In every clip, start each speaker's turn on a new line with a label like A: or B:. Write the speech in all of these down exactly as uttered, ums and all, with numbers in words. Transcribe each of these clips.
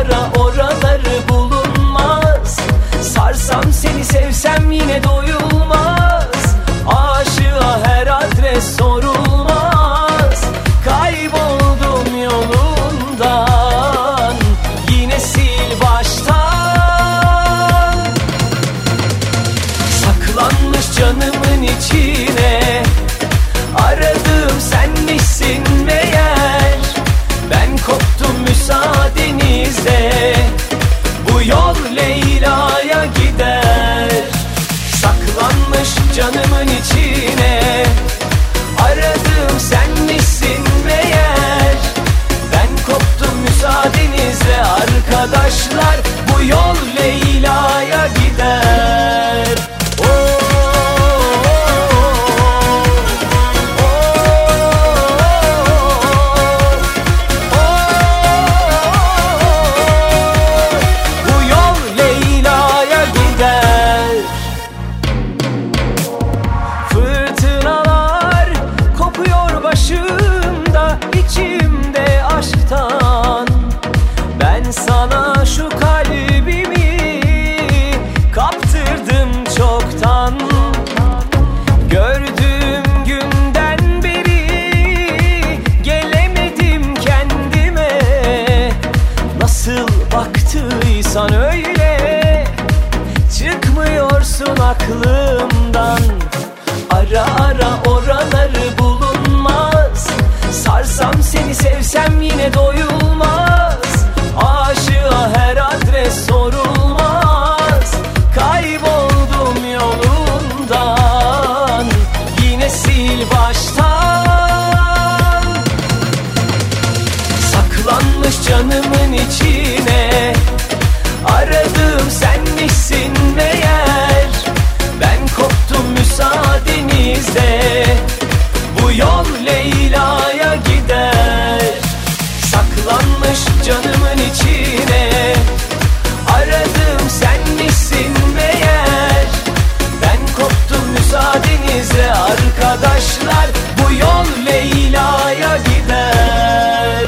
A: ara oraları bulunmaz. Sarsam seni sevsem yine doyulmaz. Aşığa her adres sorulmaz. Kayboldum yolundan, yine sil baştan. Saklanmış canımın içine aradığım senmişsin meğer. Ben koptum müsaadenizle, bu yol Leyla'ya gider. Saklanmış canımın içine aradığım senmişsin meğer. Ben koptum müsaadenizle arkadaşlar, bu yol Leyla'ya gider. Sana şu kalbimi kaptırdım çoktan. Gördüğüm günden beri gelemedim kendime. Nasıl baktıysan öyle çıkmıyorsun aklımdan. Ara ara oraları bulunmaz. Sarsam seni sevsem yine doyulmaz. Aşığa her adres sorulmaz. Kayboldum yolundan, yine sil baştan. Saklanmış canımın içine aradığım senmişsin meğer. Ben koptum müsaadenizle, bu yol Leyla'ya gider. Saklanmış canımın içine aradığım senmişsin meğer. Ben koptum müsaadenizle arkadaşlar, bu yol Leyla'ya gider.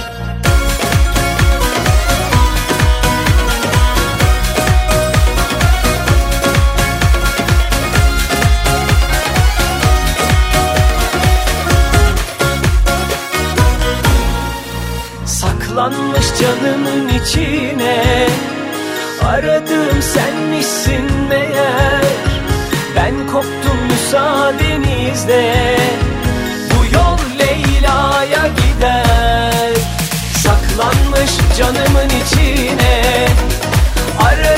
A: Saklanmış canımın içine aradığım senmişsin meğer. Ben koptum müsaadenizle, bu yol Leyla'ya gider. Saklanmış canımın içine aradığım